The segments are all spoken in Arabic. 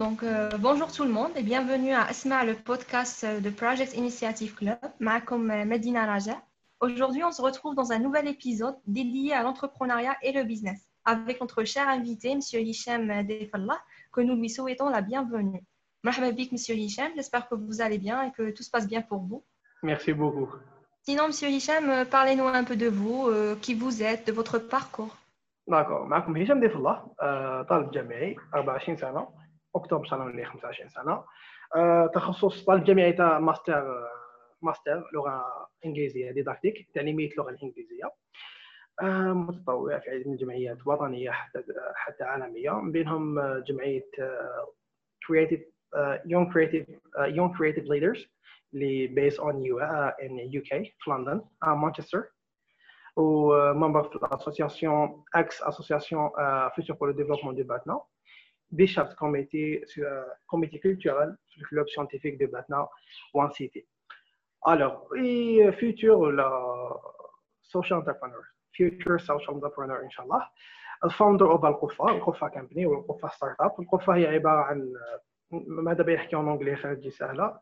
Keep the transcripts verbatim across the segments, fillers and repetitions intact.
Donc, euh, bonjour tout le monde et bienvenue à Asma, le podcast de Project Initiative Club. Comme Medina Raja. Aujourd'hui, on se retrouve dans un nouvel épisode dédié à l'entrepreneuriat et le business avec notre cher invité, M. Hicham Defallah, que nous lui souhaitons la bienvenue. Marhaba bik, M. Hicham, j'espère que vous allez bien et que tout se passe bien pour vous. Merci beaucoup. Sinon, M. Hicham, parlez-nous un peu de vous, euh, qui vous êtes, de votre parcours. داكور معكم هشام ضيف الله طالب جامعي أربعة وعشرين سنه اكتوبر شهر خمسة وعشرين سنه تخصص طالب جامعي تاع ماستر ماستر لغه انجليزيه ديداكتيك تعليميه اللغه الانجليزيه متطوع في عديد من الجمعيات وطنيه حتى حتى عالميه من بينهم جمعيه creative young creative young creative leaders اللي based on you in U K في لندن مانشستر ou membre de l'association ex-association euh, Future pour le développement du Batna, des chefs de comité, euh, comité culturel sur le club scientifique de Batna, One City. Alors, et futur la social entrepreneur, future social entrepreneur, Inch'Allah, le founder of Al-Qufa, Al-Qufa Company ou Al-Qufa Startup. Al-Qufa هي عبارة عن ماذا بيحكي en anglais خارجي سهلة.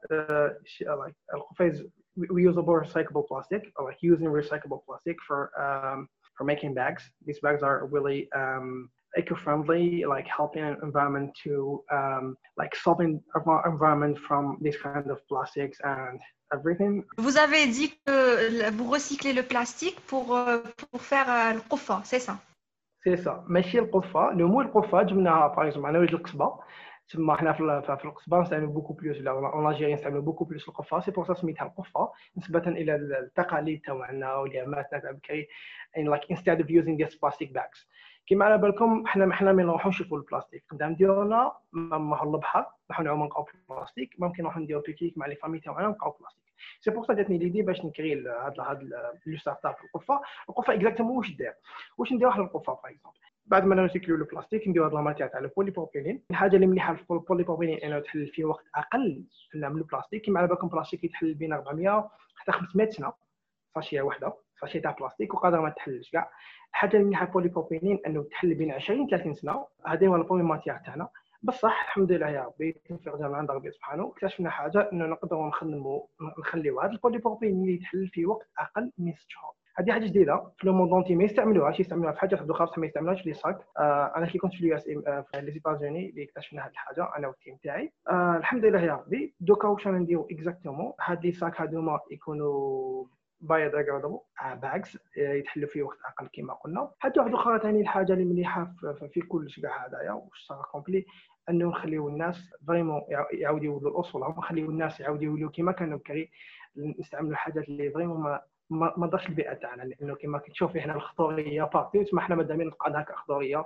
Al-Qufa is reusable recyclable plastic, or like using recyclable plastic for um, for making bags. These bags are really um, eco-friendly, like helping the environment to um, like solving our environment from these kind of plastics and everything. Vous avez dit que vous recyclez le plastique pour pour faire le qufa, c'est ça? C'est ça. ماشي القفة، le mot القفة جبناها par exemple أنا ولد القصبة. تما حنا في في القصبه نستعملوا بوكو بلوس لا اون الجيري نستعملوا بوكو بلوس القفه سي بور سا سميتها القفه نسبه الى التقاليد تاعنا والياماتنا تاع بكري ان لايك انستيد اوف يوزينغ ذيس بلاستيك باكس كيما على بالكم حنا حنا ما نروحوش نشوفوا البلاستيك قدام ديالنا ما البحر نروحوا نعوموا نلقاو البلاستيك ممكن نروحوا نديروا بيكنيك مع لي فامي تاعنا نلقاو بلاستيك سي بور سا جاتني ليدي باش نكري هاد هاد لو ستارت اب القفه القفه اكزاكتومون واش دير واش ندير واحد القفه باغ اكزومبل بعد ما نريسيكلو البلاستيك نديرو هاد لا ماتير تاع البوليبروبيلين. الحاجه اللي مليحه في البوليبروبيلين انه تحل في وقت اقل من البلاستيك. كيما على بالكم البلاستيك يتحل بين أربعمية حتى خمسمية سنه ساشيه واحده ساشيه تاع بلاستيك وقادر ما تحلش كاع. الحاجه اللي مليحه في البوليبروبيلين انه تحل بين عشرين ثلاثين سنه. هذه هو البولي ماتير تاعنا بصح الحمد لله يا ربي توفيق ديال عند ربي سبحانه اكتشفنا حاجه انه نقدروا نخدموا نخليو هذا البوليبروبيلين اللي يتحل في وقت اقل من ست شهور. هذه حاجه جديده في لو موندونتي ما يستعملوهاش يستعملوها في حاجات خاصه ما يستعملوهاش في لي ساك. آه انا كي كنت في اليو اس في لي زيتازوني اللي اكتشفنا هذه الحاجه انا والتيم تاعي. آه الحمد لله يا ربي دوكا واش نديرو اكزاكتومون هاد لي ساك هادوما يكونوا بايوديغرادابل باغز يتحلوا في وقت اقل كما قلنا. حتى واحده اخرى ثاني الحاجه اللي مليحه في كل شيء هذايا واش صار كومبلي انه نخليو الناس فريمون يعاودوا يولوا الاصول نخليو الناس يعاودوا يولوا كما كانوا بكري نستعملوا حاجات اللي فريمون ما ما ضرش البيئه تاعنا لانه كما كتشوفي هنا الخضوريه بارتي تما حنا مادامين نبقى هكا خضوريه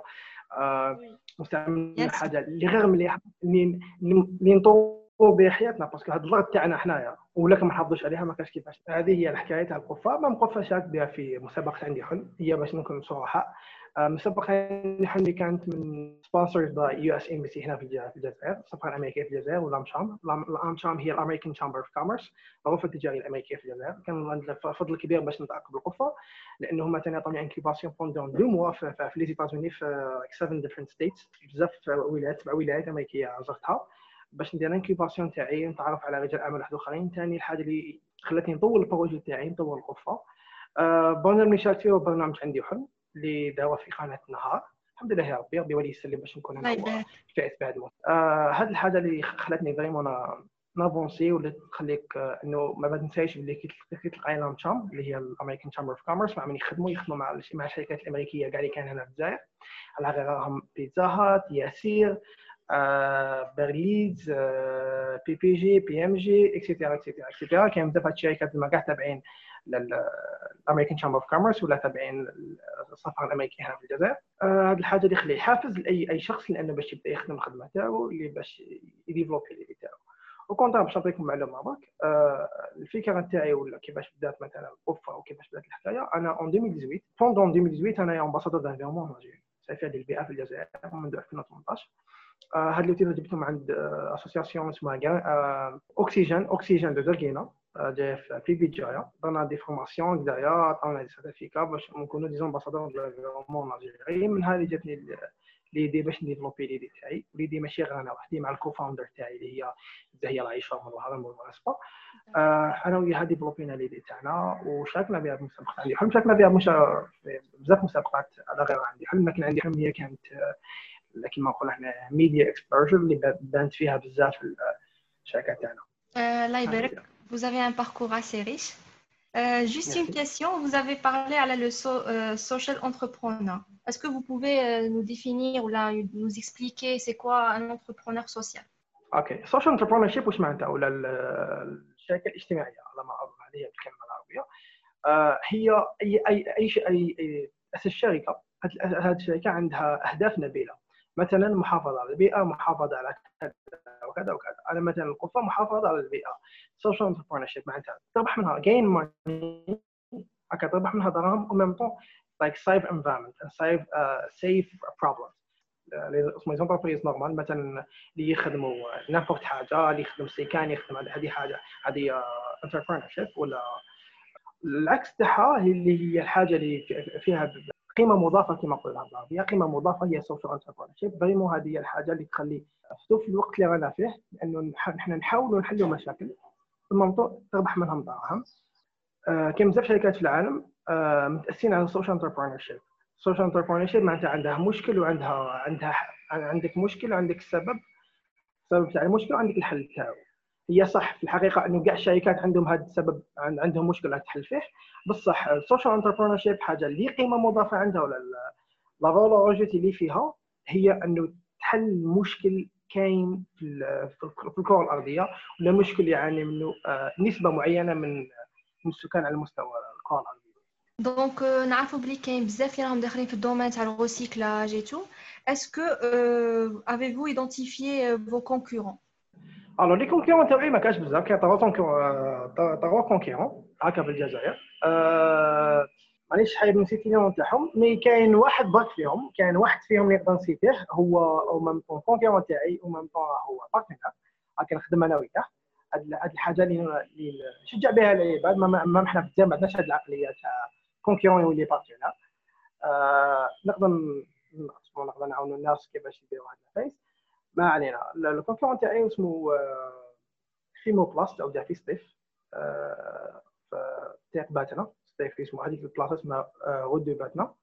آه مستعملين حاجه اللي غير مليحه اللي اللي نطوروا بها حياتنا باسكو هذا الضغط تاعنا حنايا ولا ما نحافظوش عليها ما كاش كيفاش. هذه هي الحكايه تاع القفه. ما مقفه شاركت بها في مسابقه عندي حلم هي باش نكون صراحه مسابقه عندي حلم اللي كانت من سبونسرد باي يو اس امبسي هنا في الجزائر السفاره الامريكيه في الجزائر والامشام. الامشام هي الامريكان تشامبر اوف كوميرس الغرفه التجاريه الامريكيه في الجزائر. كان عندنا فضل كبير باش نتعاقد بالقفه لانه هما ثاني عطوني انكيباسيون بوندون دو موا في لي زيتازوني في سبعة ديفرنت ستيتس بزاف ولايات سبع ولايات امريكيه زرتها باش ندير انكيباسيون تاعي نتعرف على رجال اعمال واحد اخرين. ثاني الحاجه اللي خلاتني نطول البروجي تاعي نطول القفه أه برنامج اللي شاركت فيه برنامج عندي حلم اللي داوا في قناه النهار. الحمد لله يا ربي ربي ولي يسلم باش نكون انا فائز بهذا الموضوع. أه هذه الحاجه اللي خلاتني فريمون نافونسي ولا تخليك انه ما تنساش بلي كي تلقاي لامشام اللي هي الامريكان تشامبر اوف كوميرس مع من يخدموا يخدموا مع مع الشركات الامريكيه كاع اللي كان هنا في الجزائر على غيرهم بيتزا هات ياسير آه، برليز آه، بي بي جي بي ام جي اكسيتيرا اكسيتيرا اكسيتيرا. كاين بزاف هاد الشركات ما كاع تابعين للامريكان تشامبر اوف كوميرس ولا تابعين السفاره الامريكيه هنا في الجزائر. هذه آه الحاجه اللي يخلي حافز لاي اي شخص لانه باش يبدا يخدم الخدمه تاعو اللي باش يديفلوبي اللي تاعو. وكنت باش نعطيكم معلومه برك آه الفكره تاعي ولا كيفاش بدات مثلا القفه وكيفاش بدات الحكايه. انا اون ألفين وثمانية عشر بوندون ألفين وثمانية عشر انا امباسادور دانفيرمون نيجيري سافر للبيئه في الجزائر منذ ألفين وثمنطاش. هاد اللي تيجي جبته من عند اسوسياسيون اسمها اوكسيجين اوكسيجين دو دركينا جاي في بيجايا. درنا دي فورماسيون دايا عطاونا دي سيرتيفيكا باش نكونوا دي امباسادور دو لافيرمون نيجيري. من هذه جاتني ليدي باش نديفلوبي ليدي تاعي. وليدي ماشي غير انا وحدي، مع الكوفاوندر تاعي اللي هي هي رايشه من الهضره بالمناسبه. آه انا وياها ديفلوبينا ليدي تاعنا وشاركنا بها بمسابقات. عندي حلم شاركنا بها مش بزاف مسابقات على غير عندي حلم، لكن عندي حلم هي كانت لكن ما نقول احنا ميديا اكسبوجر اللي بانت فيها بزاف الشركات تاعنا. الله يبارك. Vous avez un parcours assez riche. Euh, juste une question, vous avez parlé à la, le so, euh, social entrepreneur. Est-ce que vous pouvez euh, nous définir ou là, nous expliquer c'est quoi un entrepreneur social? اوكي، سوشيال انتربرونور واش معناتها؟ ولا الشركه الاجتماعيه على ما اظن هذه هي الكلمه العربيه. آه هي اي اي اي شيء اي, أي اساس الشركه. هذه الشركه عندها اهداف نبيله، مثلا محافظه على البيئه، محافظه على كذا وكذا وكذا. انا مثلا القفه محافظه على البيئه. سوشيال انتربرونور معناتها تربح منها gain money، هكا تربح منها دراهم و ميم طون like save environment and save uh, save problems. لي زونتربريز نورمال مثلا اللي يخدموا نابورت حاجه، اللي يخدم سيكان، يخدم هذه حاجه، هذه انتربرونور ولا العكس تاعها اللي هي الحاجه اللي فيها قيمه مضافه كما قلنا بالعربيه. قيمه مضافه هي سوشيال انتربرونور فريمون. هذه هي الحاجه اللي تخلي في الوقت اللي رانا فيه لانه نحن نحاولوا نحلوا مشاكل ثم تربح منهم دراهم. آه كاين بزاف شركات في العالم آه متاسسين على السوشيال انتربرونور شيب. السوشيال انتربرونور شيب معناتها عندها مشكل وعندها عندها عندك مشكل وعندك السبب السبب تاع المشكل وعندك الحل تاعو. هي صح في الحقيقه انه كاع الشركات عندهم هذا السبب، عندهم مشكله تحل فيه، بصح السوشيال انتربرونور شيب حاجه اللي قيمه مضافه عندها ولا لا فالوريتي اللي فيها هي انه تحل مشكل كاين في في الكره الارضيه، ولا مشكل يعاني منه نسبه معينه من من السكان على مستوى الكره الارضيه. دونك نعرفوا بلي كاين بزاف اللي راهم داخلين في الدومين تاع الريسيكلاج اي تو. اسكو avez-vous identifié vos concurrents؟ الو لي كونكورون تاعي ما كاش بزاف، كاين طروا طروا كونكورون هكا في الجزائر. أه... مانيش حايب نسيت النوم تاعهم، مي كاين واحد برك فيهم، كاين واحد فيهم اللي نقدر نسيته هو او ميم طون كونكورون تاعي او ميم طون هو بارتنر. هكا نخدم انا وياه. هاد الحاجه اللي اللي نشجع بها العباد. ما ما احنا في الجامعه ما عندناش هاد العقليه تاع كونكورون يولي بارتنر. أه... نقدر نقدر نعاونوا الناس كيفاش يديروا هاد الفايس. ما علينا. الكونكورون تاعي اسمه فيمو بلاست او دافي ستيف في تاع باتنا ستيف اسمه. هذيك البلاصه اسمها غود دو باتنا.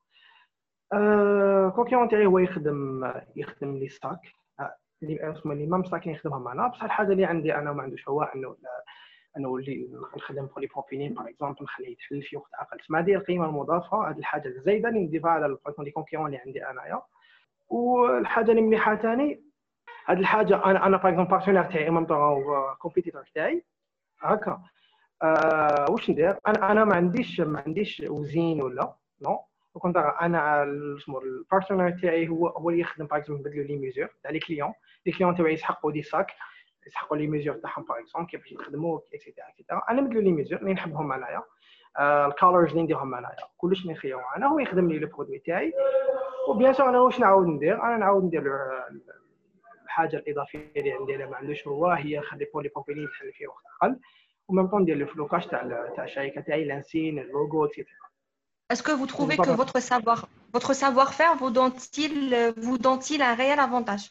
الكونكورون تاعي هو يخدم يخدم لي ستاك اللي اسمه لي مام ستاك اللي يخدمها معنا. بصح الحاجه اللي عندي انا وما عندوش هو انه انه اللي نخدم بولي بروبينين باغ اكزومبل نخليه يتحل في وقت اقل. تسمى هذه القيمه المضافه، هذه الحاجه الزايده اللي نضيفها على لي كونكورون اللي عندي انايا. والحاجه اللي مليحه ثاني هاد الحاجه انا انا باغ اكزومبل بارتنير تاعي ميم طون كومبيتيتور تاعي هكا. أه واش ندير انا انا ما عنديش ما عنديش وزين ولا نو. كنت انا اسمه البارتنير تاعي هو هو اللي يخدم باغ اكزومبل نبدلو لي ميزور تاع لي كليون. لي كليون تاعي يسحقوا دي ساك، يسحقوا لي ميزور تاعهم باغ اكزومبل كيفاش يخدموا اكسيتيرا اكسيتيرا. انا نبدلو لي ميزور اللي نحبهم انايا، أه الكولرز اللي نديرهم انايا، كلش نخيو انا. هو يخدم لي لو برودوي تاعي. وبيان سور انا واش نعاود ندير؟ انا نعاود ندير الحاجه الاضافيه اللي عندي انا ما عندوش هو هي خلي بولي بروبيلين تحل فيه وقت اقل، وميم طون ندير لو فلوكاج تاع تاع الشركه تاعي لانسين اللوغو اكسيتيرا. Est-ce que vous trouvez que votre savoir votre savoir-faire vous donne-t-il vous donne-t-il un réel avantage?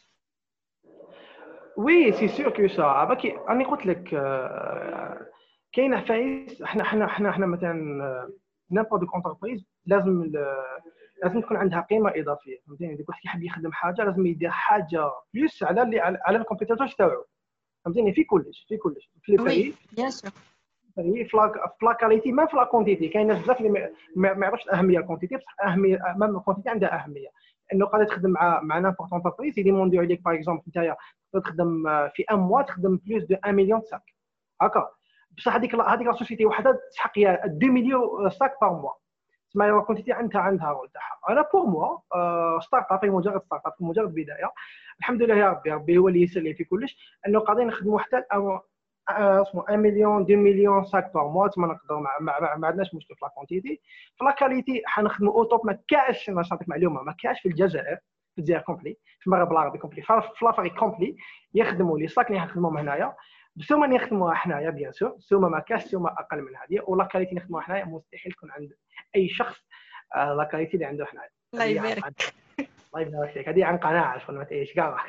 وي سي سور كو سا. باكي راني قلت لك كاين عفايس. احنا احنا احنا احنا مثلا نابورد كونتربريز لازم لازم تكون عندها قيمه اضافيه. فهمتيني؟ ديك واحد يحب يخدم حاجه لازم يدير حاجه بلوس على اللي على الكومبيتيتورز تاعو. فهمتيني؟ في كلش في كلش في الفري بيان سور في فلاك فلاكاليتي ما في لا كونتيتي. كاين ناس بزاف اللي ما يعرفش الاهميه الكونتيتي، بصح اهميه مام الكونتيتي عندها اهميه. انه قادر تخدم مع مع نابورت انتربريز يديمونديو عليك باغ اكزومبل نتايا تخدم في ان موا تخدم بلوس دو واحد مليون ساك هكا. بصح هذيك هذيك لا سوسيتي وحده تسحق يا اثنين مليون ساك بار موا. تسمى لا كونتيتي عندها عندها رول تاعها. انا بور موا ستارت اب مجرد ستارت اب مجرد بدايه. الحمد لله يا ربي ربي هو اللي يسر لي في كلش انه قاعدين نخدموا حتى اسمه واحد مليون اثنين مليون ساك بار موا. تما نقدروا ما عندناش مشكل في لا كونتيتي. في لا كاليتي حنخدموا اوتوب. ما كاش نعطيك معلومه ما كاش في الجزائر في الجزائر كومبلي في المغرب العربي كومبلي في لافريك كومبلي يخدموا لي ساك اللي نخدموهم هنايا بسومه اللي نخدموها حنايا. بيان سور سومه ما كاش سومه اقل من هذه. ولا كاليتي نخدموها حنايا مستحيل تكون عند اي شخص لا كاليتي اللي عنده حنايا. الله يبارك. الله يبارك فيك. هذه عن قناعه شغل ما تعيش كاع.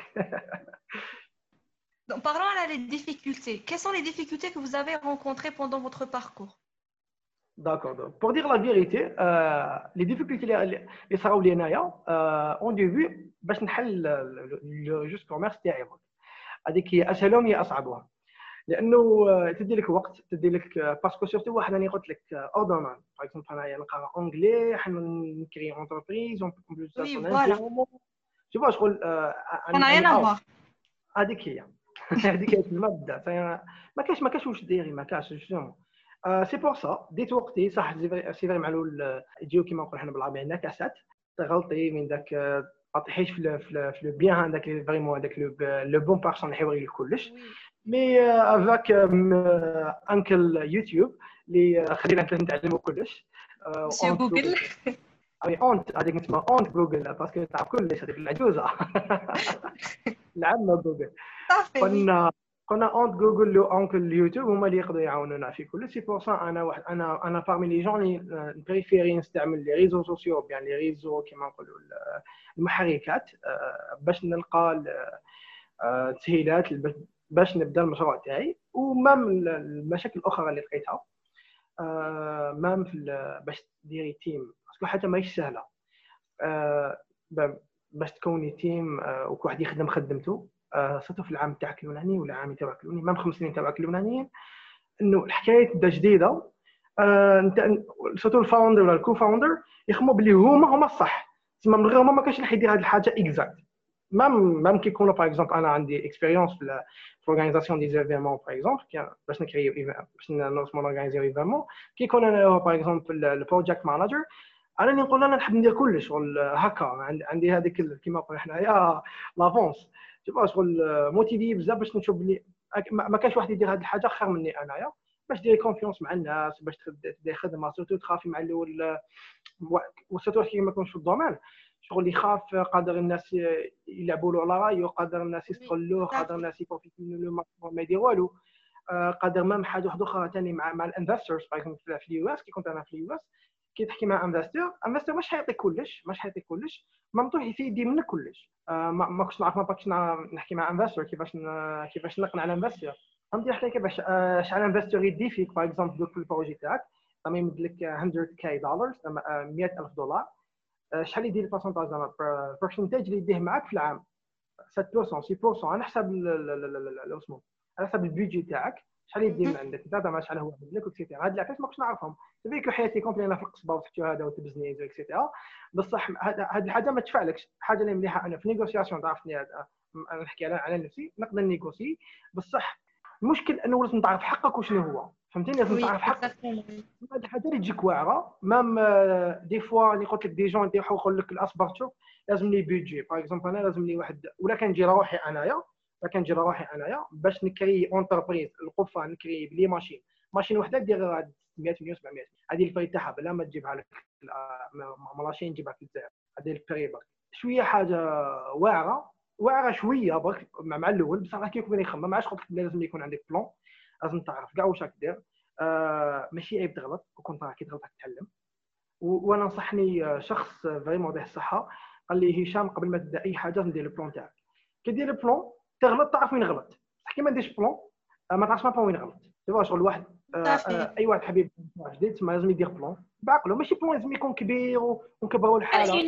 Donc, parlons à les difficultés. Quelles sont les difficultés que vous avez rencontrées pendant votre parcours? D'accord. Donc, pour dire la vérité, euh, les difficultés اللي اللي صراو لي انايا اون ديبي باش نحل لو جوست كوميرس تاعي، هذيك هي اسهلهم هي اصعبهم، لانه تدي لك وقت، تدي لك باسكو سورتو واحد راني قلت لك اوردونان باغ اكزومبل انايا نقرا اونجلي، حنا نكري اونتربريز اون بلوس Oui, دون voilà. انفيرونمون شو باش شغل Ça n'a rien اني à اوت. voir. هذيك هي هذيك هي المبدا، ما كاينش ما كاينش واش ديري، ما كاينش جوستومون. سي بور سا ديت وقتي صح سي فري معلول يجيو كيما نقول حنا بالعربيه نكاسات، تغلطي من داك ما تطيحيش في في لو بيان هذاك فريمون هذاك لو بون بارسون اللي حيوري لك كلش. مي افاك انكل يوتيوب اللي خلينا نتعلموا كلش. Monsieur Google. وي اونت هذيك نسمى اونت جوجل باسكو تعرف كلش، هذيك العجوزه العمه جوجل. كنا كنا اونت جوجل لو اونكل يوتيوب هما اللي يقدروا يعاونونا في كل. سي بور سا انا واحد انا انا بارمي لي جون اللي بريفيري نستعمل لي ريزو سوسيو، يعني لي ريزو كيما نقولوا المحركات باش نلقى التسهيلات باش نبدا المشروع تاعي. ومام المشاكل الاخرى اللي لقيتها مام باش ديري تيم، باسكو حاجه ماهيش سهله باش تكوني تيم وكل واحد يخدم خدمته، صرتو في العام تاعك الاولاني ولا العام تاعك الاولاني مام خمس سنين تاعك الاولانيين، انه الحكايه تبدا جديده. انت صرتو الفاوندر ولا الكو فاوندر يخمو بلي هما هما الصح، تسمى من غير هما ما كاينش اللي حيدير هذه الحاجه اكزاكت. مام مام كيكونوا باغ اكزومبل انا عندي اكسبيريونس في الاورغانيزاسيون دي زيفينمون باغ اكزومبل باش نكري باش نورمالمون اورغانيزيو ايفينمون، كيكون انا باغ اكزومبل البروجيكت مانجر، انا اللي نقول انا نحب ندير كلش شغل هكا، عندي هذيك كيما نقولوا حنايا لافونس تبقى شغل موتيفي بزاف باش نشوف بلي ما كانش واحد يدير هذه الحاجه خير مني انايا، باش ديري كونفيونس مع الناس، باش تدير خدمه سورتو تخافي مع الاول، وسورتو كي ما يكونش في الدومين شغل يخاف قادر الناس يلعبوا له على رايه، قادر الناس يستغلوه، قادر الناس يبروفيتو منه ما يديروا والو، قادر مام حاجه واحده اخرى ثاني مع مع الانفسترز باغ اكزومبل في اليو اس. كي كنت انا في اليو اس كي تحكي مع انفستور، انفستور مش حيعطيك كلش، مش حيعطيك كلش، ممطوح يفيدي منك كلش. آه ما كنتش نعرف، ما كنتش نحكي مع انفستور كيفاش كيفاش نقنع الانفستور، فهمتي حتى كيفاش آه شحال انفستور يدي فيك باغ اكزومبل دوك في البروجي تاعك زعما يمد لك مية كي دولار مية ألف دولار، آه شحال يدير البورسونتاج زعما برسنتاج اللي يديه معاك في العام سبعة بالمية ستة بالمية على حسب اسمه على حسب البيجي تاعك شحال يدي من عندك انت زعما شحال هو لك اكسيتيرا. هاد العفايس ما كنتش نعرفهم، تبيك حياتي كومبلي انا في القصبه وتحتو هذا وتبزنيز اكسيتيرا، بصح هاد الحاجه ما تفعلكش. الحاجه اللي مليحه انا في نيغوسياسيون تعرفني انا نحكي على نفسي نقدر نيغوسي، بصح المشكل انه لازم تعرف حقك وشنو هو، فهمتيني؟ لازم تعرف حقك. هاد الحاجه اللي تجيك واعره مام دي فوا اللي قلت لك دي جون يطيحوا يقول لك الاصبر شوف لازم لي بيدجي باغ اكزومبل انا لازم لي واحد، ولا كنجي روحي انايا كنجي روحي انايا باش نكري اونتربريز القفه نكري بلي ماشين ماشين وحده دير ستمية مليون سبعمية، هذه الفري تاعها بلا ما تجيبها لك ماشين تجيبها في الجزائر، هذه الفري برك شويه حاجه واعره واعره شويه برك مع الاول، بصح كي يكون يخمم ما عادش قلت لازم يكون عندك بلان، لازم تعرف كاع واش راك دير. آه ماشي عيب تغلط، وكنت راك تغلط تتعلم. وانا نصحني شخص فريمون به الصحه قال لي هشام قبل ما تبدا اي حاجه ندير البلان تاعك، كي دير البلان تغلط تعرف وين غلط، كي ما ديرش بلان ما تعرفش ما وين غلط. تبغى شغل واحد اي واحد حبيب جديد تما لازم يدير بلان بعقله، ماشي بلان لازم يكون كبير ونكبروا الحاله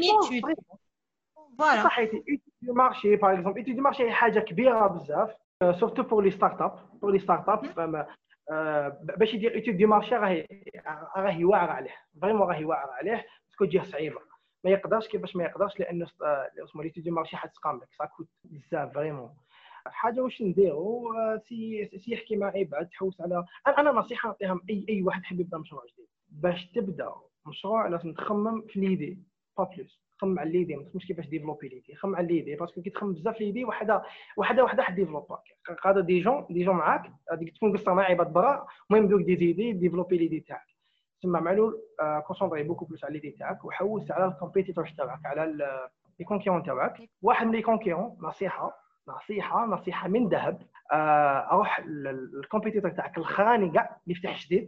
فوالا صحيتي. ايتيدي مارشي باغ اكزومبل، ايتيدي مارشي حاجه كبيره بزاف سورتو بور لي ستارت اب بور لي ستارت اب باش يدير ايتيد دي مارشي راهي راهي واعره عليه فريمون، راهي واعره عليه باسكو تجيه صعيبه ما يقدرش. كيفاش ما يقدرش؟ لانه اسمه ليتيد دي مارشي حتسقام لك ساكوت بزاف فريمون. حاجه واش نديرو سي سي يحكي مع عباد تحوس على. انا نصيحه نعطيها اي اي واحد يحب يبدا مشروع جديد، باش تبدا مشروع لازم تخمم في ليدي با بلوس، خمم على ليدي ما تخممش كيفاش ديفلوبي ليدي، خمم على ليدي باسكو كي تخمم بزاف ليدي وحده وحده وحده حد ديفلوباك قادر دي جون دي جون معاك هذيك تكون قصه مع عباد برا المهم دوك دي زيدي ديفلوبي ليدي تاعك. تسمى معلول كونسونطري بوكو بلوس على ليدي تاعك وحوس على الكومبيتيتورز تاعك على لي كونكيرون تاعك. واحد من لي كونكيرون نصيحه نصيحه نصيحه من ذهب، اروح الكومبيتيتور تاعك الاخراني كاع اللي فتح جديد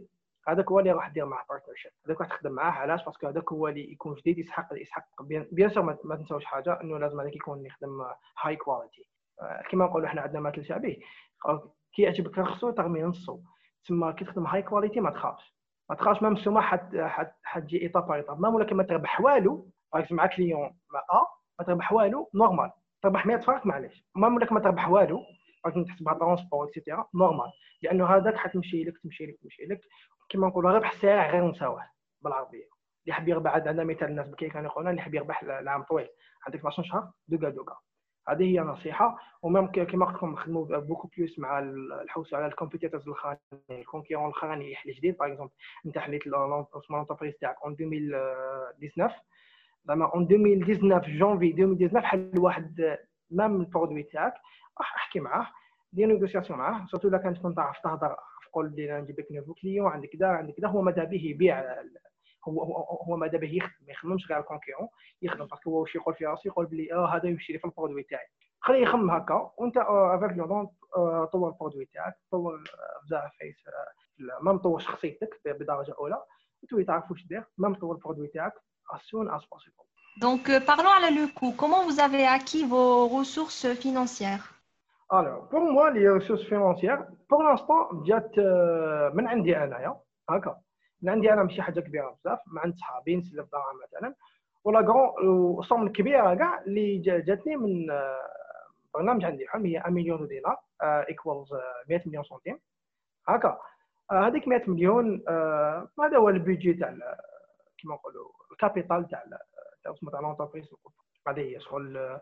هذاك هو اللي راح دير معاه بارتنرشيب، هذاك راح تخدم معاه. علاش؟ باسكو هذاك هو اللي يكون جديد، يسحق يسحق بيان بيان سور ما تنساوش حاجه، انه لازم هذاك يكون يخدم هاي كواليتي. كما نقولوا احنا عندنا مثل شعبي، كي يعجبك رخصو ترمي نصو. تسمى كي تخدم هاي كواليتي ما تخافش ما تخافش ميم سوما حد حد حتجي ايطاب باي ايطاب. ميم ولا كما تربح والو باغ مع كليون مع ا ما تربح والو نورمال، تربح مية فرانك معليش. ميم ولا كما تربح والو باغ تحسبها ترونسبور اكسيتيرا نورمال، لانه هذاك حتمشي لك تمشي لك تمشي لك. كما نقولوا ربح الساعه غير مساواه بالعربيه. اللي حاب يربح، عندنا مثال الناس بكي كانوا يقولون اللي حاب يربح العام طويل عندك اثنا عشر شهر دوكا دوكا. هذه هي نصيحه. وميم كما قلت لكم نخدموا بوكو بلوس مع الحوسه على الكومبيتيتورز الاخرين، الكونكيرون الاخرين اللي يحل جديد. باغ اكزومبل انت حليت لونتربريز تاعك اون ألفين وتسعطاش، زعما اون ألفين وتسعطاش جونفي ألفين وتسعطاش حل واحد ميم البرودوي تاعك، راح احكي معاه دير نيغوسياسيون معاه. سورتو الا كانت كنت تعرف تهضر تقول لي نجيب لك نوفو كليون عندك كذا عندك كذا، هو ماذا به يبيع، هو هو, هو ماذا به يخدم، ما يخدمش غير الكونكيرون يخدم. باسكو هو واش يقول في راسو يقول بلي اه هذا يمشي لي في البرودوي تاعي. خليه يخمم هكا وانت افيك لو دون طور البرودوي تاعك، طور بزاف فايس ميم طور شخصيتك بدرجه اولى وتوي تعرف واش دير، ميم طور البرودوي تاعك as soon as possible. Donc, euh, parlons à le coût. Comment vous avez acquis vos ressources financières? Alors, pour moi, les ressources financières, pour l'instant, جات من عندي انايا هكا. من عندي انا ماشي حاجه كبيره بزاف، ما عند صحابي نسلف دراهم مثلا، ولا كرون الصوم الكبيره كاع اللي جاتني من برنامج عندي حلم هي واحد مليون دينار ايكوالز مية مليون سنتيم هكا. هذيك مية مليون هذا هو البيجي تاع كيما نقولوا الكابيتال تاع تاع تاع لونتربريز. هذه هي شغل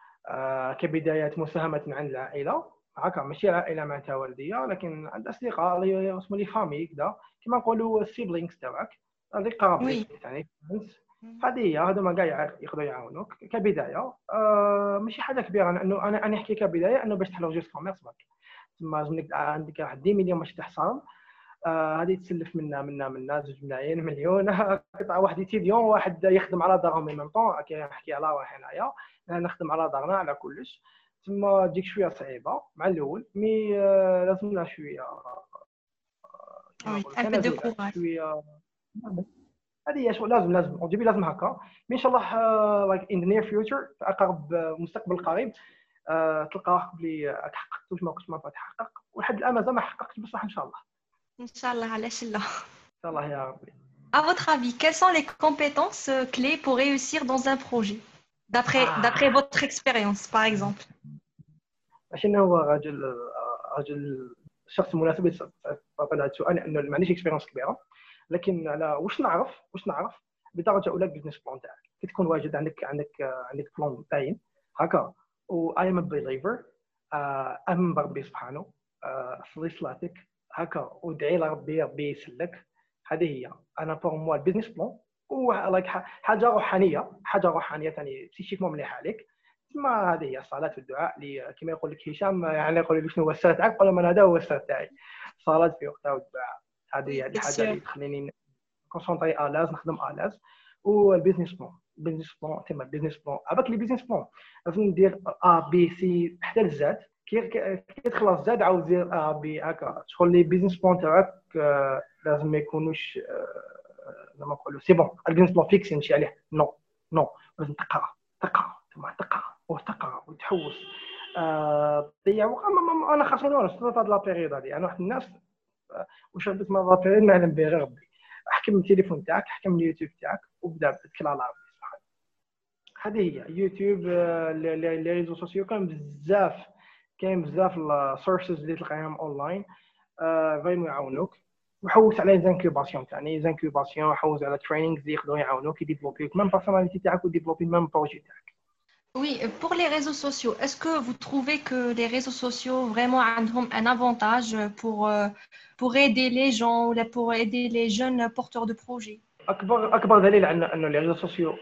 كبدايات مساهمه عند العائله هكا، ماشي عائله معناتها والديه، لكن عند اصدقاء اسمه لي فامي كذا كيما نقولوا السيبلينغز تاعك، هذيك قرابتك يعني. هذه هي هذوما كاع يقدروا يعاونوك كبدايه. آه ماشي حاجه كبيره، لانه انا انا نحكي كبدايه انه باش تحل ريجيستر كوميرس برك تما لازمك عندك واحد عشرة مليون باش تحصل. هذه آه تسلف منا منا منا زوج ملايين مليون قطعه واحد يتيديون واحد يخدم على دارهم ميم طون. كي نحكي على روحي انايا نخدم على دارنا على كلش، تما تجيك شويه صعيبه مع الاول، مي آه لازمنا شويه آه شويه. هذه هي شغل لازم لازم اوديبي لازم هكا. ان شاء الله لايك ان ذا نير فيوتشر في اقرب مستقبل قريب uh, تلقى بلي حققت واش ما كنتش ما تحقق، ولحد الان مازال ما حققتش بصح ان شاء الله. ان شاء الله علاش لا. ان شاء الله يا ربي. À votre avis, quelles sont les compétences clés pour réussir dans un projet d'après ah. d'après votre expérience par exemple? عشان هو راجل راجل شخص مناسب يطرح هذا السؤال، لانه ما عنديش اكسبيرينس كبيره، لكن على واش نعرف واش نعرف بدرجه اولى البيزنس بلان تاعك. كي تكون واجد عندك عندك عندك بلان باين هكا، و اي ام بيليفر امن بربي سبحانه، صلي صلاتك هكا ودعي لربي ربي يسلك. هذه هي انا بور موا البيزنس بلان، و حاجه روحانيه حاجه روحانيه ثاني بسيشيكمون مليحه عليك. ما هذه هي الصلاه والدعاء اللي كما يقول لك هشام، يعني يقول لك شنو هو السر تاعك؟ قول من هذا هو السر تاعي، الصلاه في وقتها والدعاء. هذه هي الحاجه اللي تخليني كونسونطري الاز نخدم الاز. والبيزنس بلان البيزنس بلان تما البيزنس بلان عباك لي بيزنس بلان لازم ندير ا بي سي حتى للزاد. كي كي تخلص زاد عاود دير ا بي هكا. شغل لي بيزنس بلان تاعك لازم ما يكونوش زعما نقولوا سي بون البيزنس بلان فيكس نمشي عليه. نو نو لازم تقرا تقرا ثم تقرا وتقرا وتحوس. ضيع وقت. انا خاصني واش في هاد لا بيريود هذه انا واحد الناس واش عندك ما لا بيريود ما علم به غير ربي. احكم التليفون تاعك، احكم اليوتيوب تاعك، وبدا تكل على ربي سبحانه. هذه هي يوتيوب. لي ريزو سوسيو كاين بزاف كاين بزاف السورسز اللي تلقاهم اونلاين فايم يعاونوك. وحوس على زانكوباسيون تاعني زانكوباسيون حوس على ترينينغ اللي يقدروا يعاونوك يديفلوبيوك ميم بيرسوناليتي تاعك وديفلوبي ميم بروجي تاعك. Oui, pour les réseaux sociaux, est-ce que vous trouvez que les réseaux sociaux vraiment ont un avantage pour, pour aider les gens ou pour aider les jeunes porteurs de projets? أكبر أكبر دليل على أنه les réseaux sociaux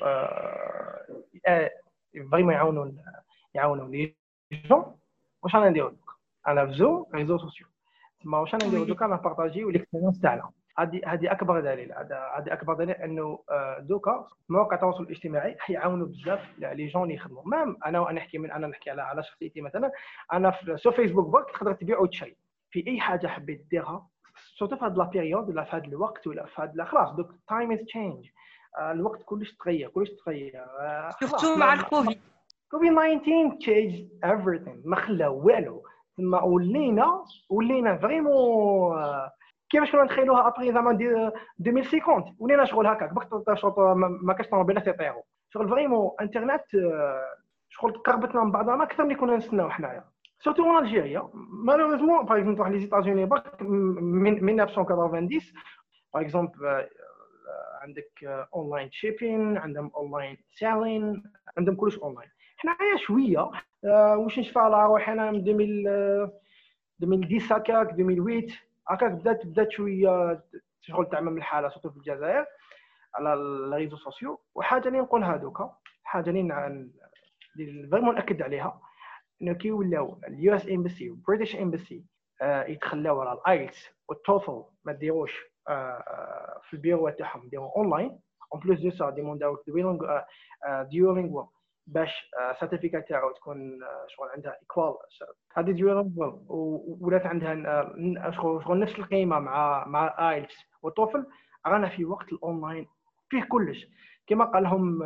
vraiment يعاونوا يعاونوا لي جون. واش أنا نديرو دوكا؟ أنا في زوم réseaux sociaux تما واش أنا نديرو دوكا؟ أنا بارطاجيو ليكسبيريونس تاعنا. هذه هذه أكبر دليل. هذه أكبر دليل أنه دوكا مواقع التواصل الاجتماعي يعاونوا بزاف لي جون اللي يخدموا. مام أنا وأنا نحكي من أنا نحكي على على شخصيتي مثلا. أنا في سو فيسبوك برك تقدر تبيع وتشري في أي حاجة حبيت ديرها سورتو في هاد لا بيريود ولا في هاد الوقت ولا في هاد خلاص دوك تايم از تشينج. الوقت كلش تغير كلش تغير سورتو مع الكوفيد. كوفيد تسعطاش تشينج everything ما خلا والو. تما ولينا ولينا فريمون كيفاش كنا نتخيلوها ابري زعما ألفين وخمسين ولينا شغل هكاك بك شغل ما كاش طوموبيلات يطيروا شغل فريمون انترنت شغل قربتنا من بعضنا اكثر من كنا نستناو حنايا سورتو اون الجيريا مالوريزمون باغ اكزومبل واحد لي زيتازوني برك من ألف وتسعمية وتسعين باغ اكزومبل عندك اونلاين شيبين عندهم اونلاين سيلين عندهم كلش اونلاين. حنايا شويه واش نشفى على روحي انا من ألفين وعشرة هكاك ألفين وثمانية هكاك بدات بدات شويه شغل تعمم الحاله سورتو في الجزائر على الريزو سوسيو. وحاجه اللي نقول هذوك حاجه اللي فريمون ناكد عليها انه كي ولاو اليو اس امباسي والبريتش امباسي يتخلاو على الايلتس والتوفل ما ديروش في البيرو تاعهم يديروا اونلاين اون بلوس دو سا ديمونداو ديولينغو باش السيرتيفيكات تاعو تكون شغل عندها ايكوال هذه ديولينغو ولات عندها شغل نفس القيمه مع مع ايلتس والتوفل. رانا في وقت الاونلاين فيه كلش كما قال لهم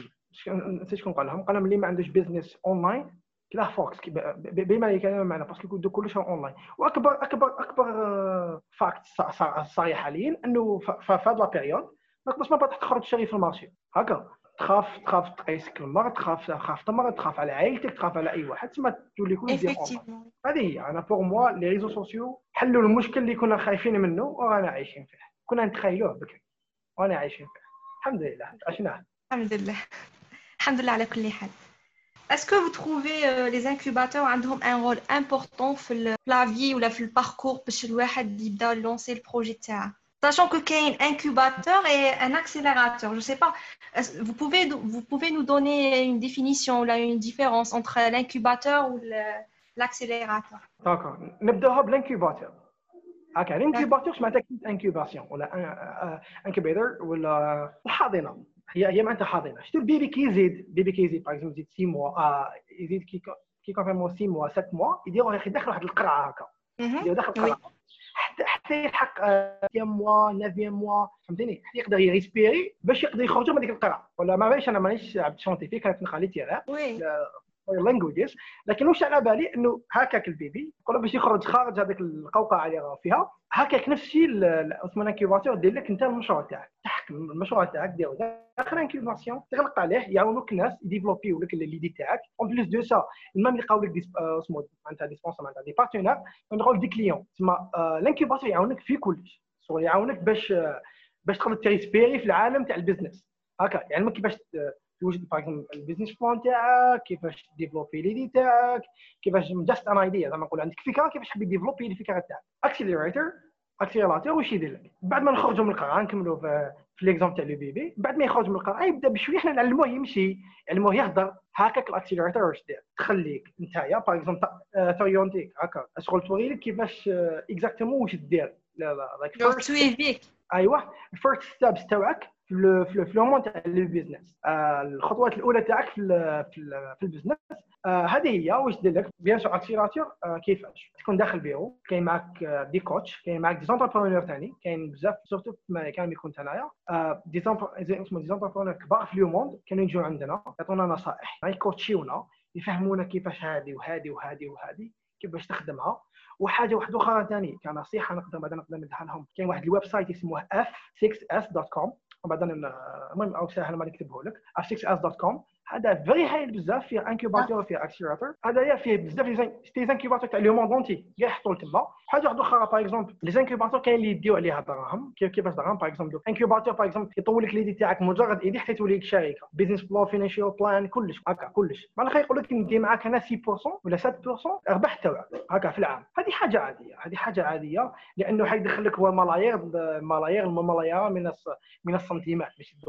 نسيت شكون قال لهم قال لهم اللي ما عندوش بيزنس اونلاين كلاه فوكس بما يكلم معنا باسكو يكون كلش اونلاين. واكبر اكبر اكبر فاكت صاير حاليا انه في هذا لا بيريود ما تقدرش ما تخرج تشري في المارشي هكا تخاف تخاف تقيسك المرض تخاف تخاف تمرض تخاف على عائلتك تخاف على اي واحد تما تولي كل ديال هذه هي. انا بور موا لي ريزو سوسيو حلوا المشكل اللي كنا خايفين منه ورانا عايشين فيه كنا نتخيلوه بكري وانا عايشين فيه الحمد لله عشناه الحمد لله الحمد لله على كل حال. Est-ce que vous trouvez euh, les incubateurs عندهم un rôle important في la vie ولا في الباركور باش الواحد يبدا lancer le projet تاعه sachant que كاين incubateur et un accélérateur je sais pas vous pouvez vous pouvez nous donner une définition ou une différence entre l'incubateur ou l'accélérateur. D'accord نبداها بالانكوباتور. هكا الانكوباتور معناتها انكوباسيون ولا انكوبيتر ولا الحاضنه هي هي معناتها حاضنه. شتو البيبي كي يزيد بيبي كي يزيد باغ اكزومبل يزيد ستة موا يزيد كي كي كونفيرمون ستة موا سبعة موا يديروا يدخلوا واحد القرعه هكا يديروا داخل القرعه حتى حتى يلحق ثمانية موا تسعة موا فهمتيني حتى يقدر يريسبيري باش يقدر يخرج من ديك القرعه. ولا ما باليش انا مانيش عبد شونتيفيك انا نخلي تيرا لانجويجز لكن واش على بالي انه هكاك البيبي يقول باش يخرج خارج هذيك القوقعه اللي راه فيها هكاك نفس الشيء اسمه انكيباتور دير لك انت المشروع تاعك تحكم المشروع تاعك ديرو داخل انكيباسيون تغلق عليه يعاونوك الناس يديفلوبيو لك ليدي تاعك اون بليس دو سا المام يلقاو لك اسمه معناتها ديسبونسر معناتها دي بارتنير يلقاو دي كليون تما الانكيباتور يعاونك في كلش سو يعاونك باش باش تقدر تريسبيري في العالم تاع البيزنس هكا يعني كيفاش توجد باغ اكزومبل البيزنس بلان تاعك كيفاش ديفلوبي ليدي تاعك كيفاش جاست ان ايديا زعما نقول عندك فكره كيفاش تحب ديفلوبي الفكره تاعك. اكسيليريتور اكسيليراتور واش يدير لك بعد ما نخرجوا من القرعه نكملوا في, في ليكزومبل تاع لو بيبي بعد ما يخرج من القرعه يبدا بشويه حنا نعلموه يمشي نعلموه يهضر هكاك. الاكسيليراتور واش دير تخليك نتايا باغ اكزومبل توريونتيك هكا شغل توري لك كيفاش اكزاكتومون واش دير لا لا لايك تويفيك ايوا الفيرست ستابس تاعك في في في لومون تاع البيزنس الخطوات الاولى تاعك في في البيزنس هذه هي واش دير لك بيان سور اكسيليراتور كيفاش تكون داخل بيرو كاين معك دي كوتش كاين معك دي زونتربرونور ثاني كاين بزاف سورتو كان يكون هنايا دي اسمه دي زونتربرونور كبار في لو موند كانوا يجوا عندنا يعطونا نصائح يكوتشيونا يفهمونا كيفاش هذه وهذه وهذه وهذه كيفاش تخدمها. وحاجه واحده اخرى ثاني كنصيحه نقدر بعدا نقدر نديها لهم كاين واحد الويب سايت اسمه اف سكس اس دوت كوم وبعدا المهم او ساهل ما نكتبه لك اف سكس اس دوت كوم هذا فري هايل بزاف فيه انكوباتور وفيه اكسيليراتور هذايا فيه بزاف لي انكوباتور تاع لو موند اونتي يحطوا تما. حاجه واحده اخرى باغ اكزومبل لي انكوباتور كاين اللي يديو عليها دراهم كيفاش دراهم باغ اكزومبل انكوباتور باغ اكزومبل يطول لك ليدي تاعك مجرد ايدي حتى تولي لك شركه بيزنس بلان فينانشال بلان كلش هكا كلش مع الاخر يقول لك ندي معاك انا ستة بالمية ولا سبعة بالمية ارباح تاعك هكا في العام. هذه حاجه عاديه هذه حاجه عاديه لانه حيدخل لك هو ملايير ملايير الملايير من من السنتيمات ماشي الدولار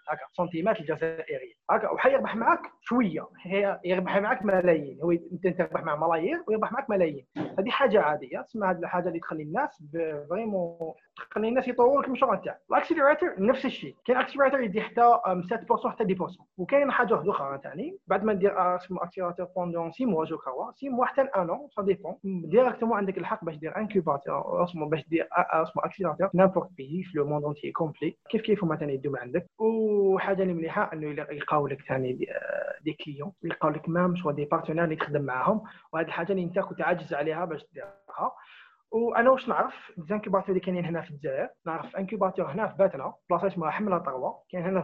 هكا سنتيمات الجزائريه هكا، وحي يربح معك شويه، هي يربح معك ملايين، هو انت تربح مع ملايين ويربح معك ملايين. هذه حاجه عاديه، تسمى هذه الحاجه اللي تخلي الناس فريمون تخلي الناس يطوروا لك المشروع تاعك. الاكسلريتور نفس الشيء، كاين اكسلريتور يدي حتى سبعة بالمئة حتى عشرة بالمئة. وكاين حاجه واحده اخرى ثاني، بعد ما ندير اسمه اكسلريتور بوندون ستة موا جو كوا ستة موا حتى ان ان سا ديبون ديريكتومون عندك الحق باش دير انكوباتور اسمه باش دير اسمه اكسلريتور نيمبورت بي في لو موند اونتي كومبلي كيف كيف هما ثاني يدوم عندك. وحاجه اللي مليحه انه يلقاو لك ثاني دي, دي كليون، يلقاو لك مام شو دي بارتنير اللي تخدم معاهم، وهذه الحاجه اللي انت كنت عاجز عليها باش ديرها. وانا واش نعرف الانكوباتور اللي كاينين هنا في الجزائر، نعرف انكوباتور هنا في باتنا بلاصه اسمها حمله طروه، كاين هنا في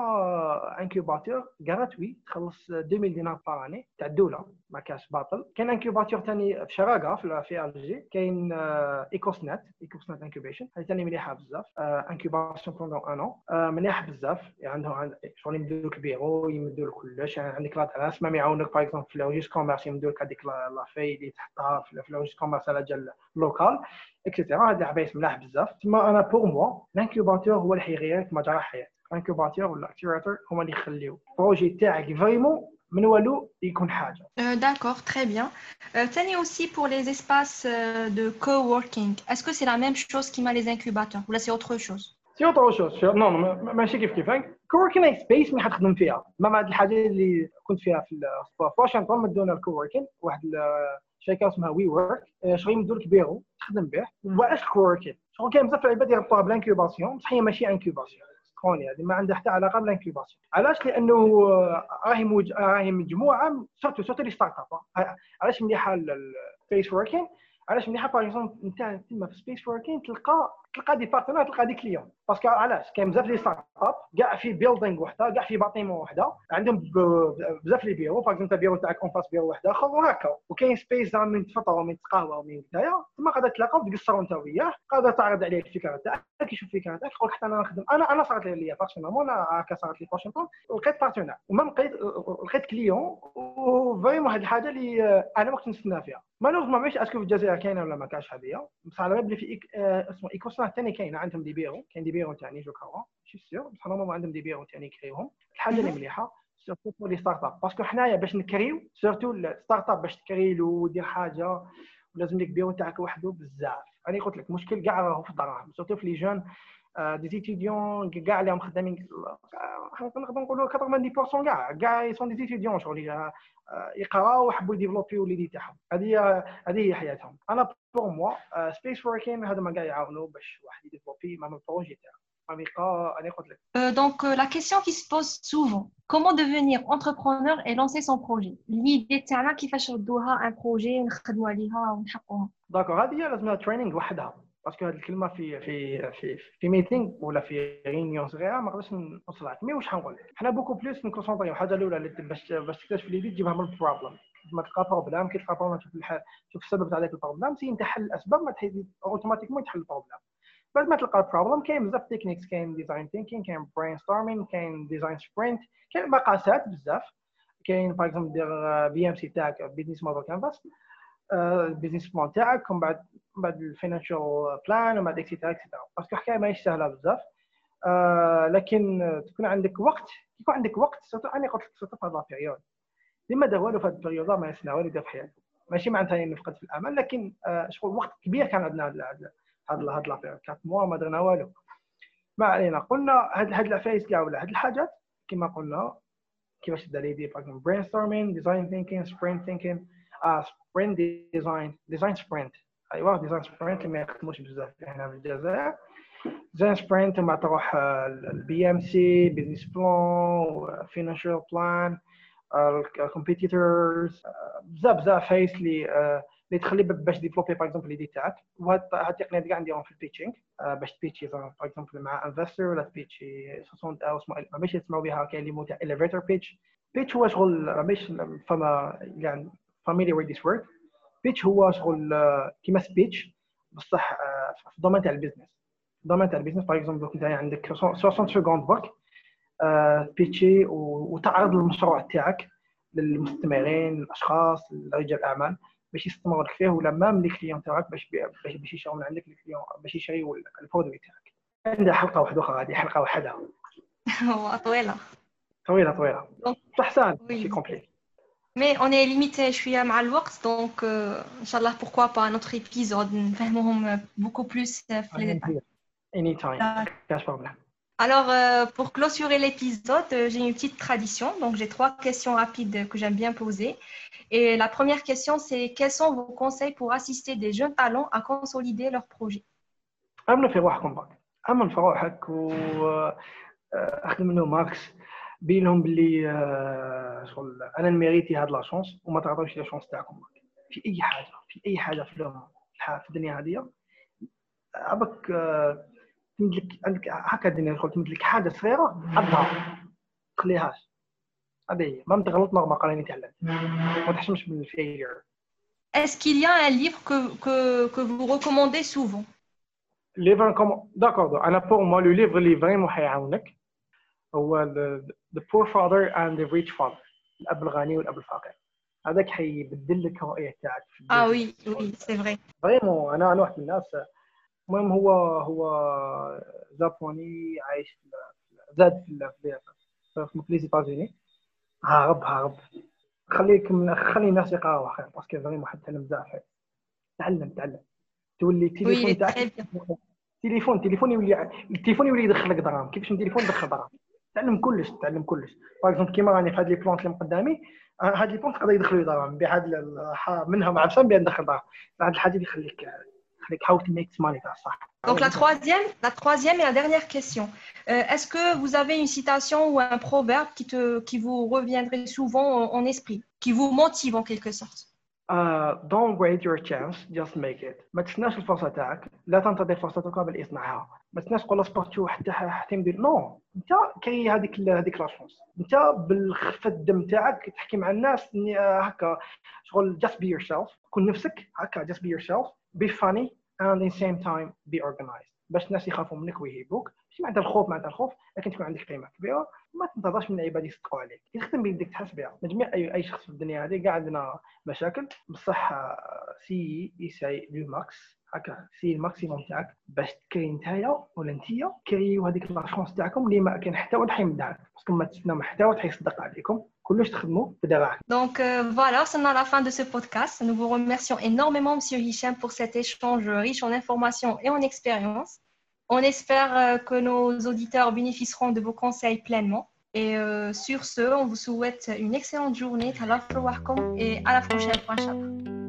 باتنا انكوباتور غراتوي تخلص ألفين دينار بار اني تاع الدوله ما كاش باطل. كاين انكوباتور ثاني في شراقه في في الجي، كاين ايكوسنت ايكوسنت انكوبيشن، هذه ثاني مليحه بزاف. انكوباسيون بوندون ان ان مليح بزاف، عندهم شغل يمدوا لك بيرو يمدوا لك كلش، يعني عندك لادريس ما يعاونك باغ اكزومبل في لوجيس كوميرس يمدوا لك هذيك لافاي اللي تحطها في لوجيس كوميرس على جال لوكال اكسيتيرا. هاد العبايس ملاح بزاف. تما انا بور موا الانكوباتور هو اللي حيغيرك مجرى حياتك. الانكوباتور ولا اكسيلريتور هما اللي يخليو البروجي تاعك فريمون من والو يكون حاجه. Euh, d'accord, très bien. Euh, Tani aussi pour les espaces euh, de coworking, est-ce que c'est la même chose qui m'a les incubateurs ou là c'est autre chose? سي اوتر شوز نو ماشي كيف كيفك. كووركينغ سبيس ما حتخدم فيها، ما هاد الحاجه اللي كنت فيها في واشنطن مدونا الكووركين، واحد الشركه اسمها وي ورك، شغل يمدوا لك بيرو تخدم به. وعلاش الكووركين؟ شغل كاين بزاف العباد يربطوها بالانكوباسيون، بصح هي ماشي انكوباسيون كوني، هذه ما عندها حتى علاقه بالانكوباسيون. علاش؟ لانه راهي موج... راهي مجموعه سورتو سورتو لي ستارت اب. علاش مليحه السبيس وركين؟ علاش مليحه باغ اكزومبل انت تما في سبيس وركين تلقى تلقى دي بارتنير، تلقى دي كليون. باسكو علاش؟ كاين بزاف لي ستارت اب كاع في بيلدينغ وحده، كاع في باتيمون وحده، عندهم بزاف لي بيرو. باغ اكزومبل بيرو تاعك اون فاس بيرو واحد اخر وهكا، وكاين سبيس من تفطروا من تقهوى من بدايه تما قادر تلاقاو تقصروا انت وياه، قادر تعرض عليه الفكره تاعك، يشوف الفكره تاعك، يقول حتى انا نخدم. انا انا صارت لي بارسونالمون هكا صارت لي واشنطن، ولقيت بارتنير وما لقيت لقيت كليون. وفريمون هذه الحاجه اللي انا ما كنت نستنى فيها. ما نوض ما عرفتش اسكو في الجزائر كاينه ولا ما كاش هذه، بصح على بالي في إيك... آه... اسمه ايكوسنا ثاني كاينه عندهم دي بيرو، كاين دي بيرو ثاني جو كوا ماشي سيور، بصح نورمالمون عندهم دي بيرو ثاني يكريوهم. الحاجه اللي مليحه سورتو فور لي ستارت اب، باسكو حنايا باش نكريو سورتو الستارت اب باش تكريلو ودير حاجه ولازم لك بيرو تاعك وحده بزاف. انا قلت لك مشكل كاع راهو في الدراهم، سورتو في لي جون دي زيتيديون كاع اللي خدامين، نقدر نقولوا ثمانين بالمئة كاع كاع يسون دي زيتيديون شغل يقراو ويحبوا يديفلوبيو لي دي تاعهم. هذه هذه هي حياتهم. انا بور موا سبيس وركين هذا ما كاع يعاونوا باش واحد يديفلوبي مع البروجي تاعو. Euh, donc, euh, la question qui se pose souvent, comment devenir entrepreneur et lancer son projet? L'idée تاعنا كيفاش نردوها un projet ونخدموا عليها ونحققوها. داكور، هذه لازمها تريننغ وحدها، باسكو هذه الكلمه في في في في ميتينغ ولا في ريونيون صغيره ما نقدرش نوصل لك. مي واش حنقول لك، حنا بوكو بلوس نكونسونطريو الحاجه الاولى باش باش تكتشف ليدي تجيبها من البروبليم. ما تلقى بروبليم، كي تلقى بروبليم تشوف الحل، تشوف السبب تاع ذاك البروبليم، سي انت حل الاسباب ما تحل اوتوماتيكمون تحل البروبليم. بعد ما تلقى البروبليم كاين بزاف تكنيكس، كاين ديزاين ثينكينغ، كاين برين ستورمينغ، كاين ديزاين سبرينت، كاين مقاسات بزاف. كاين باغ اكزومبل دير بي ام سي تاعك بيزنس موديل كانفاس، البيزنس بلان تاعك، ومن بعد من بعد الفاينانشال بلان، ومن بعد اكسيتيرا اكسيتيرا. باسكو الحكايه ماهيش سهله بزاف، آه لكن تكون عندك وقت. يكون عندك وقت سورتو انا قلت لك سورتو في هذا البيريود اللي ما دار والو في هذه البيريود ما يسنى والو دار في حياته. ماشي معناتها اني نفقد في الامل، لكن آه شغل وقت كبير كان عندنا هذا هذا هذا لابيريود أربعة موا ما درنا والو. ما علينا، قلنا هاد هاد العفايس كاع ولا هاد الحاجات كما قلنا كيفاش تبدا ليدي باغ برين ستورمينغ، ديزاين ثينكينغ، سبرينت ثينكينغ، اه سبرينت ديزاين ديزاين سبرينت. ايوا ديزاين سبرينت اللي ما يخدموش بزاف هنا في الجزائر. ديزاين سبرينت ومع تروح البي ام سي بيزنس بلان، فاينانشال بلان، الكومبيتيتورز، بزاف بزاف فايس اللي اللي تخلي باش ديفلوبي باغ اكزومبل ليدي تاعك. وهاد التقنيات كاع نديرهم في البيتشينغ، باش تبيتشي باغ اكزومبل مع انفستور ولا تبيتشي ستين او اسمه ماشي تسمعوا بها، كاين اللي موتا اليفيتور بيتش. بيتش هو شغل ماشي فما يعني فاميلي ويز ذيس وورد. بيتش هو شغل كيما سبيتش بصح في الدومين تاع البيزنس. الدومين تاع البيزنس باغ اكزومبل كنت عندك ستين سكوند بوك بيتشي وتعرض المشروع تاعك للمستثمرين، الاشخاص، رجال الاعمال باش يستثمروا لك فيه، ولا مام لي كليون تاعك باش باش باش يشريو من عندك الكليون باش يشريوا البرودوي تاعك. عندها حلقه واحده اخرى، هذه حلقه وحدها طويلة. طويله طويله Donc, بصح سهل oui. ماشي كومبليك. Mais on est limité شوية مع الوقت donc euh, Inch'Allah pourquoi pas un autre épisode نفهمهم beaucoup plus euh, في les détails. اني تايم D'accord. كاش بروبليم. Alors euh, pour clôturer l'épisode, euh, j'ai une petite tradition. Donc j'ai trois questions rapides que j'aime bien poser. Et la première question c'est quels sont vos conseils pour assister des jeunes talents à consolider leur projet? امن في روحكم برك، امن في روحك و اخدم منه ماكس، بين لهم باللي آه، شغل انا نميريتي هاد لا شونس وما تعطيوش لا شونس تاعكم برك في اي حاجه، في اي حاجه في العمر في الدنيا هذه. عبك آه، تمدلك عندك هكا الدنيا شغل تمدلك حاجه صغيره عبها خليهاش. هذه هي ما تغلط ما قراني تعلم، ما تحشمش من الفيلير. Est-ce qu'il y a un livre que, que, que vous recommandez souvent? ليفر كوم داكور. انا بور موا لو ليفر اللي فريمون حيعاونك هو The Poor Father and the Rich Father، الأب الغني والأب الفقير. هذاك حيبدل لك الرؤية تاعك في Ah oui, oui, c'est vrai. فريمون. أنا أنا واحد من الناس، المهم هو هو جابوني عايش في زاد في في في لي زيتازوني. هارب هارب خليك من خلي الناس يقراوا خير باسكو فريمون حتى تعلم بزاف. تعلم تعلم تولي Oui, il التليفون est تاعك très bien. تليفون تليفون يولي التليفون يولي يدخلك دراهم. كيفاش التليفون يدخل دراهم؟ تعلم كلش تعلم كلش. باغ اكزومبل كيما راني في هاد لي بلونت اللي قدامي، هاد لي بلونت يقدر يدخلوا دراهم بهاد منها مع بسام بان ندخل دراهم. هاد الحاجه اللي يخليك يخليك how to make money تاع صح. Donc la troisième, la troisième et la dernière question. Euh, est-ce que vous avez une citation ou un proverbe qui, te, qui vous reviendrait souvent en, en esprit, qui vous motive en quelque sorte? Uh, don't wait your chance, just make it. ما تستناش الفرصه تاعك، لا تنتظر فرصتك بل اصنعها. ما تستناش تقول سبورتيو حتى حتى يمدير نو. انت كي هذيك هذيك لا شونس، انت بالخفه الدم تاعك تحكي مع الناس هكا شغل just be yourself. كن نفسك هكا just be yourself, be funny and in same time be organized باش الناس يخافوا منك ويهيبوك. ماشي معناتها الخوف معناتها الخوف، لكن تكون عندك قيمه كبيره. ما تنتظرش من العباد يصدقوا عليك، تخدم بيدك تحس بها. مجموع اي اي شخص في الدنيا هذه قاعد عندنا مشاكل بصح سي يسعي لو ماكس هكا، سي الماكسيموم تاعك باش تكري نتايا ولا نتيا كريو هذيك لا شونس تاعكم اللي ما كاين حتى واحد حيمدها باسكو ما تسنى حتى واحد حيصدق عليكم. كلش تخدموا بدراهم. Donc euh, voilà, c'est à la fin de ce podcast. Nous vous remercions énormément, Monsieur Hicham, pour cet échange riche en informations et en expériences. On espère euh, que nos auditeurs bénéficieront de vos conseils pleinement. Et euh, sur ce, on vous souhaite une excellente journée. Et à la prochaine fois, Inch'Allah.